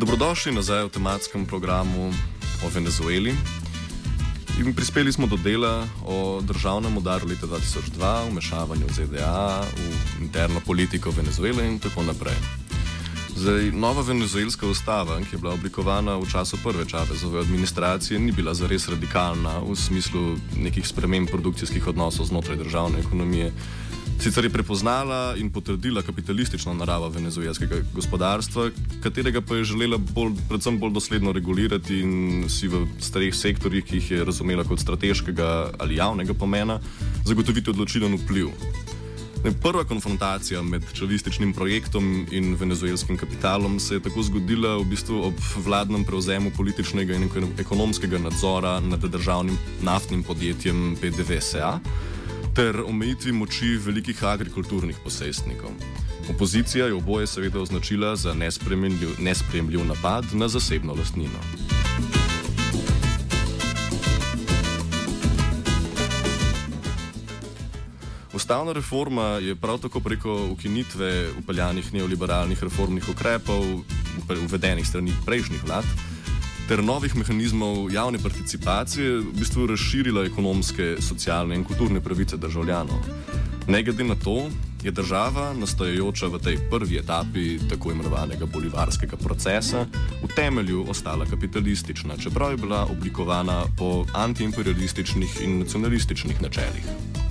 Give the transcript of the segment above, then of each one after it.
Dobrodošli nazaj v tematskem programu o Venezueli. In prispeli smo do dela o državnem udaru leta 2002, vmešavanju ZDA v interno politiko Venezuele in tako naprej. Zdaj, nova venezuelska ustava, ki je bila oblikovana v času prve Chávezove administracije, ni bila zares radikalna v smislu nekih sprememb produkcijskih odnosov znotraj državne ekonomije. Sicer je prepoznala in potrdila kapitalistično naravo venezuelskega gospodarstva, katerega pa je želela predvsem bolj dosledno regulirati in si v starih sektorjih, ki jih je razumela kot strateškega ali javnega pomena, zagotoviti odločilen vpliv. Prva konfrontacija med čavističnim projektom in venezuelskim kapitalom se je tako zgodila v bistvu ob vladnem prevzemu političnega in ekonomskega nadzora nad državnim naftnim podjetjem PDVSA ter omejitvi moči velikih agrikulturnih posestnikov. Opozicija je oboje seveda označila za nesprejemljiv napad na zasebno lastnino. Ustavna reforma je prav tako preko ukinitve upeljanih neoliberalnih reformnih ukrepov, uvedenih strani prejšnjih vlad, ter novih mehanizmov javne participacije v bistvu razširila ekonomske, socialne in kulturne pravice državljanov. Ne glede na to, je država, nastajajoča v tej prvi etapi tako imenovanega bolivarskega procesa, v temelju ostala kapitalistična, čeprav je bila oblikovana po antiimperialističnih in nacionalističnih načelih.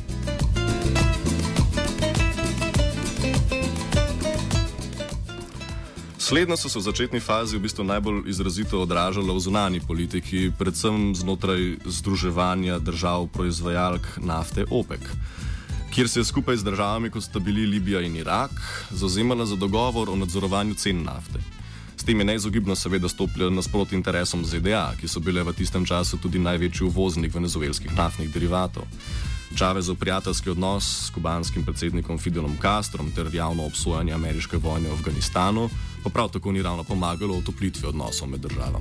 Slednja so se v začetni fazi v bistvu najbolj izrazito odražala v zunanji politiki, predvsem znotraj združevanja držav proizvajalk nafte OPEC, kjer se je skupaj z državami, kot sta bili Libija in Irak, zavzemala za dogovor o nadzorovanju cen nafte. S tem je neizogibno seveda stopila nasproti interesom ZDA, ki so bile v tistem času tudi največji uvoznik venezuelskih naftnih derivatov. Chávezov prijateljski odnos s kubanskim predsednikom Fidelom Castrom ter javno obsojanje ameriške vojne v Afganistanu pa prav tako ni ravno pomagalo v otoplitvi odnosov med državami.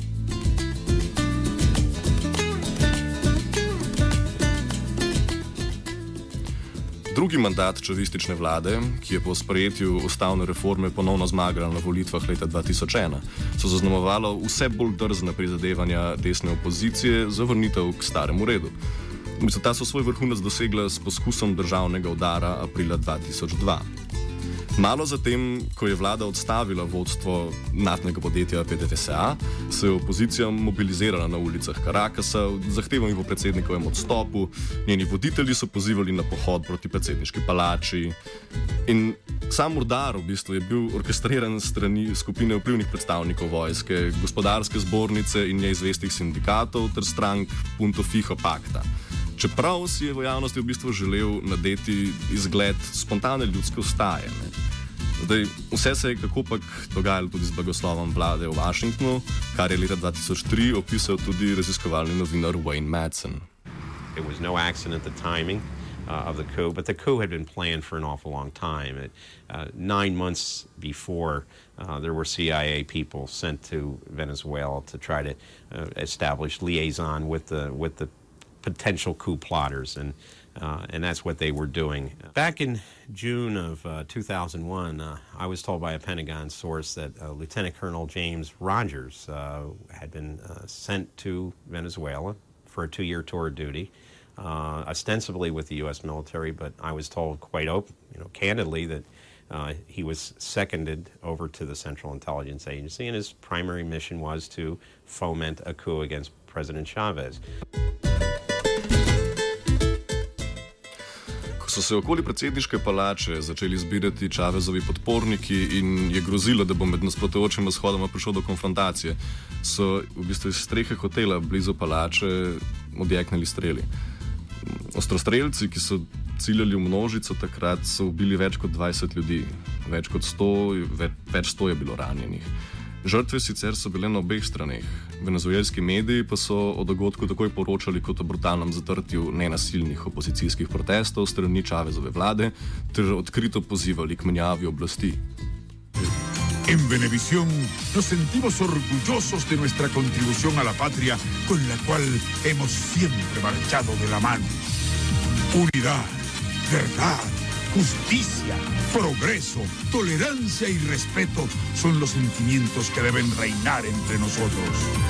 Drugi mandat čavistične vlade, ki je po sprejetju ustavne reforme ponovno zmagala na volitvah leta 2001, so zaznamovalo vse bolj drzna prizadevanja desne opozicije za vrnitev k staremu redu. Ta so svoj vrhunec dosegla s poskusom državnega udara aprila 2002. Malo zatem, ko je vlada odstavila vodstvo naftnega podjetja PDVSA, se je opozicija mobilizirala na ulicah Carakasa, zahtevali po predsednikovem odstopu, njeni voditelji so pozivali na pohod proti predsedniški palači in sam udar v bistvu je bil orkestriran strani skupine vplivnih predstavnikov vojske, gospodarske zbornice in njej zvestih sindikatov ter strank Punto Fijo pakta. Čeprav si je v javnosti v bistvu želel nadeti izgled spontane ljudske vstaje. Zdaj, vse se je kakopak dogajalo tudi z blagoslovom vlade v Washingtonu, kar je leta 2003 opisal tudi raziskovalni novinar Wayne Madsen. It was no accident the timing of the coup, but the coup had been planned for an awful long time. 9 months before, there were CIA people sent to Venezuela to try to establish liaison with the potential coup plotters, and that's what they were doing. Back in June of 2001, I was told by a Pentagon source that Lieutenant Colonel James Rogers had been sent to Venezuela for a 2-year tour of duty, ostensibly with the U.S. military, but I was told quite candidly that he was seconded over to the Central Intelligence Agency, and his primary mission was to foment a coup against President Chavez. So se okoli predsedniške palače začeli zbirati Chávezovi podporniki in je grozilo, da bo med nasprotujočima shodoma prišlo do konfrontacije, so v bistvu iz strehe hotela blizu palače odjeknili streli. Ostrostrelci, ki so ciljali v množico takrat, so ubili več kot 20 ljudi, več 100 je bilo ranjenih. Žrtve sicer so bile na obeh straneh. Venezuelski mediji pa so o dogodku takoj poročali kot o brutalnem zatrtju nenasilnih opozicijskih protestov strani Chávezove vlade ter odkrito pozivali k menjavi oblasti. En Venevisión nos sentimos orgullosos de nuestra contribución a la patria con la cual hemos siempre marchado de la mano. Unidad, verdad, justicia, Progreso, tolerancia y respeto son los sentimientos que deben reinar entre nosotros.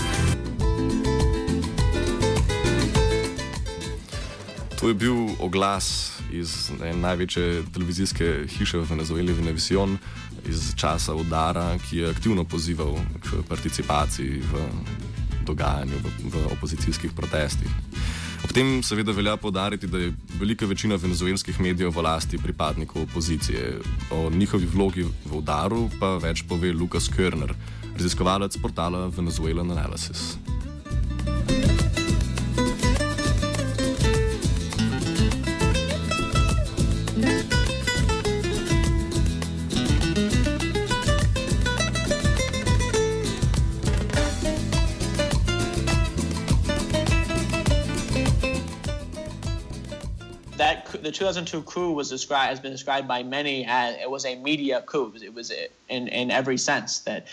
To je bil oglas iz največje televizijske hiše v Venezueli, Venevisión, iz časa udara, ki je aktivno pozival k participaciji v dogajanju v opozicijskih protestih. Ob tem seveda velja poudariti, da je velika večina venezuelskih medijev v lasti pripadnikov opozicije. O njihovi vlogi v udaru pa več pove Lucas Körner, raziskovalec portala Venezuelan Analysis. The 2002 coup has been described by many as it was a media coup. It was in every sense that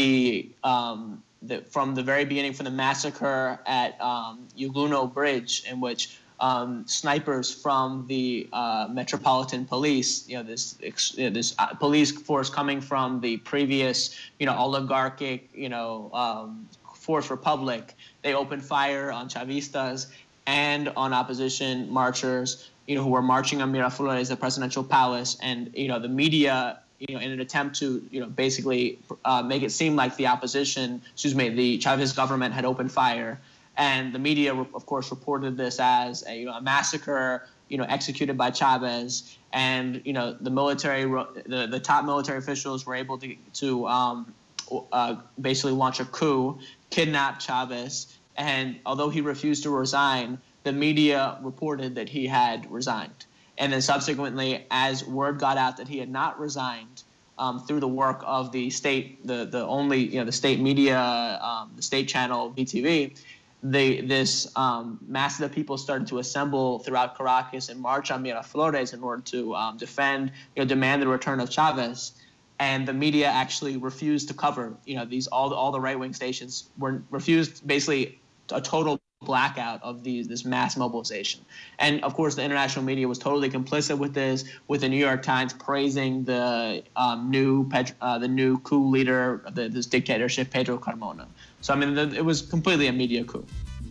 from the very beginning, from the massacre at Yugluno Bridge, in which snipers from the Metropolitan Police, this police force coming from the previous, oligarchic, Fourth Republic, they opened fire on Chavistas and on opposition marchers, who were marching on Miraflores, the presidential palace, and the media, in an attempt to basically make it seem like the Chavez government had opened fire, and the media, of course, reported this as a massacre, executed by Chavez, and the military, the top military officials were able to basically launch a coup, kidnap Chavez, and although he refused to resign, the media reported that he had resigned. And then subsequently, as word got out that he had not resigned, through the work of the state, the state media, the state channel VTV, this mass of people started to assemble throughout Caracas and march on Miraflores in order to demand the return of Chavez. And the media actually refused to cover, all the right-wing stations refused basically a total blackout of this mass mobilization. And of course, the international media was totally complicit with this, with the New York Times praising the new coup leader of this dictatorship, Pedro Carmona. So, it was completely a media coup.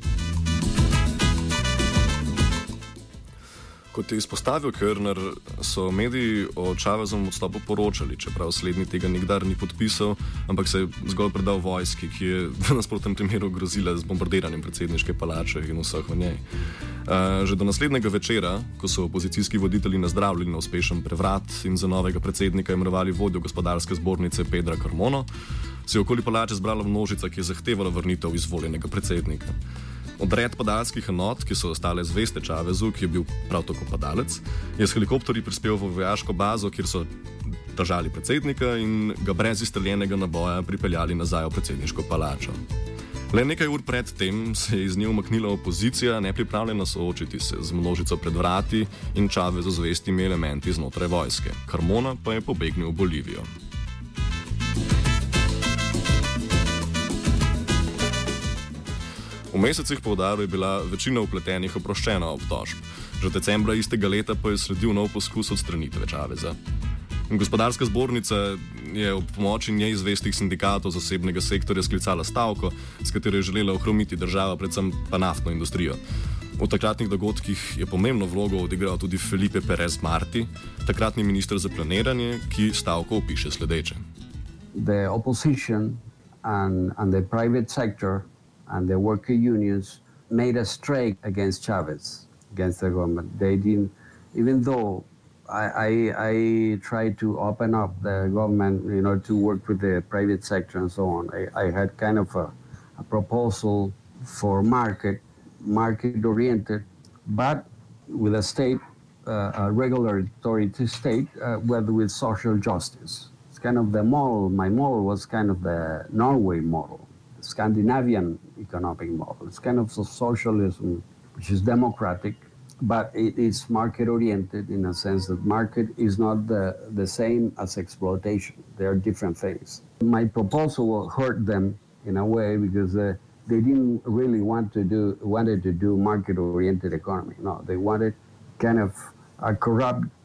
Kot je izpostavil Körner, so mediji o Chavezovem odstopu poročali, čeprav slednji tega nikdar ni podpisal, ampak se je zgolj predal vojski, ki je v nasprotnem primeru grozila z bombardiranjem predsedniške palače in vseh v njej. Že do naslednjega večera, ko so opozicijski voditelji nazdravljali na uspešen prevrat in za novega predsednika imenovali vodjo gospodarske zbornice Pedra Carmono, se je okoli palače zbrala množica, ki je zahtevala vrnitev izvoljenega predsednika. Odred padalskih enot, ki so ostale zveste Chavezu, ki je bil prav tako padalec, je s helikopterji prispel v vojaško bazo, kjer so držali predsednika in ga brez izstreljenega naboja pripeljali nazaj v predsedniško palačo. Le nekaj ur pred tem se je iz nje umaknila opozicija, nepripravljena soočiti se z množico pred vrati in Chavezu zvestimi elementi znotraj vojske. Carmona pa je pobegnil v Bolivijo. V mesecih po udaru je bila večina vpletenih oproščena obtožb. Že decembra istega leta pa je sledil nov poskus odstranitve Chaveza. Gospodarska zbornica je ob pomoči neizvestih sindikatov zasebnega sektorja sklicala stavko, s katero je želela ohromiti državo, predvsem pa naftno industrijo. V takratnih dogodkih je pomembno vlogo odigral tudi Felipe Perez Marti, takratni minister za planiranje, ki stavko opiše sledeče. The opposition and the private sector and the worker unions made a strike against Chavez, against the government. They didn't, even though I tried to open up the government, to work with the private sector and so on. I had kind of a proposal for market-oriented, but with a state, a regulatory state, with social justice. It's kind of the model. My model was kind of the Norway model. Scandinavian economic model. It's kind of socialism, which is democratic, but it is market-oriented in a sense that market is not the same as exploitation. They are different things. My proposal hurt them in a way because they didn't really wanted to do market-oriented economy. No, they wanted kind of a corrupt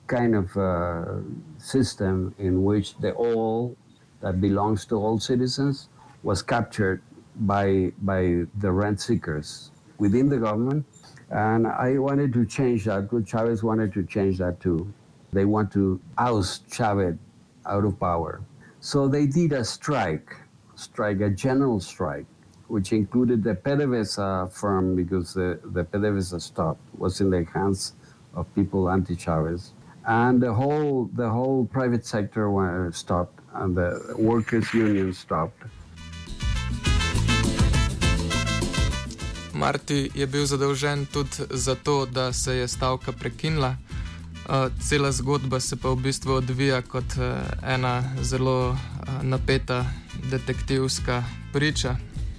kind of system in which the oil that belongs to all citizens was captured by the rent seekers within the government. And I wanted to change that. Chavez wanted to change that too. They want to oust Chavez out of power. So they did a strike, a general strike, which included the PDVSA firm, because the PDVSA stock was in the hands of people anti-Chavez. And the whole private sector stopped, and the workers' union stopped. Marti je bil zadolžen tudi za to, da se je stavka prekinila. Cela zgodba se pa v bistvu odvija kot ena zelo napeta detektivska priča.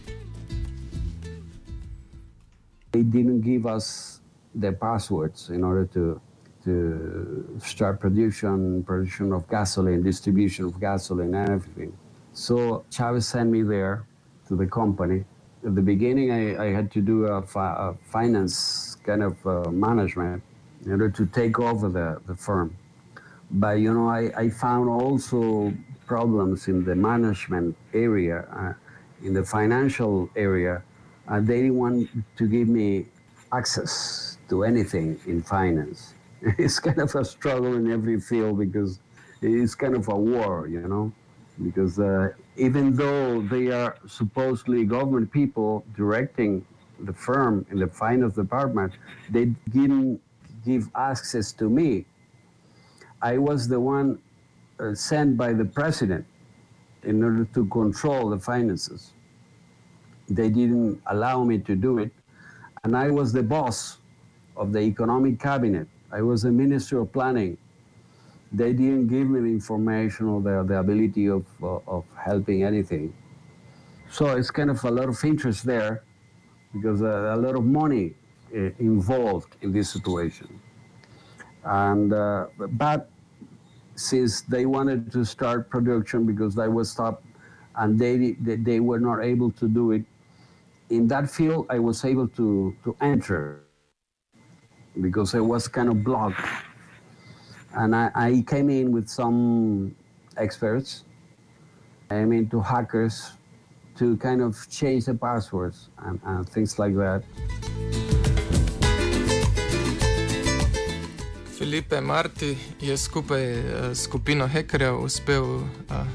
They didn't give us the passwords in order to start production of gasoline, distribution of gasoline and everything. So Chavez sent me there to the company. At the beginning, I had to do a finance kind of management in order to take over the firm. But, I found also problems in the management area, in the financial area. They didn't want to give me access to anything in finance. It's kind of a struggle in every field because it's kind of a war, because even though they are supposedly government people directing the firm in the finance department, they didn't give access to me. I was the one sent by the president in order to control the finances. They didn't allow me to do it. And I was the boss of the economic cabinet. I was the Minister of Planning. They didn't give me the information or the ability of helping anything. So it's kind of a lot of interest there because a lot of money involved in this situation. And but since they wanted to start production because I was stopped and they were not able to do it, in that field I was able to enter because I was kind of blocked. And I came in with some experts, to hackers, to kind of change the passwords and things like that. Felipe Marti je skupaj s skupino hekerjev uspel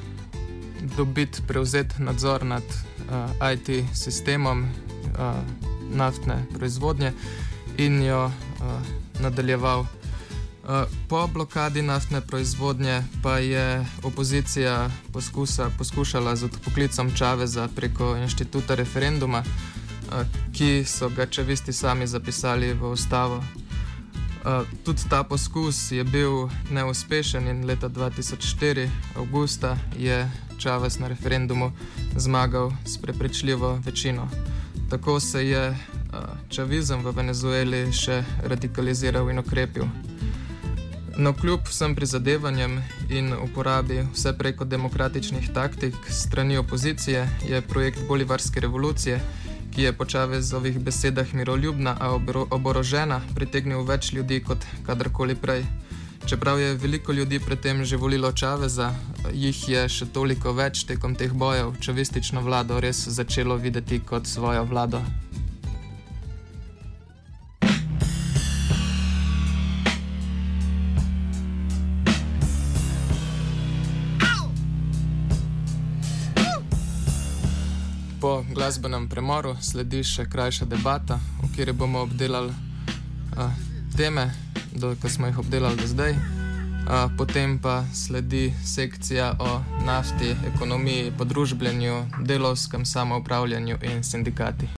prevzeti nadzor nad IT sistemom naftne proizvodnje in jo nadaljeval. Po blokadi naftne proizvodnje pa je opozicija poskušala z odpoklicom Chaveza preko inštituta referenduma, ki so ga čavisti sami zapisali v ustavo. Tudi ta poskus je bil neuspešen in leta 2004, avgusta, je Chavez na referendumu zmagal s prepričljivo večino. Tako se je čavizem v Venezueli še radikaliziral in okrepil. No, kljub vsem prizadevanjem in uporabi vse preko demokratičnih taktik strani opozicije je projekt bolivarske revolucije, ki je po Chavezovih besedah miroljubna, a oborožena, pritegnil več ljudi kot kadarkoli prej. Čeprav je veliko ljudi predtem že volilo Chaveza, jih je še toliko več tekom teh bojev čavistično vlado res začelo videti kot svojo vlado. Po glasbenem premoru sledi še krajša debata, v kateri bomo obdelali teme, ki smo jih obdelali do zdaj. Potem pa sledi sekcija o nafti, ekonomiji, podružbljenju, delovskem samoupravljanju in sindikatih.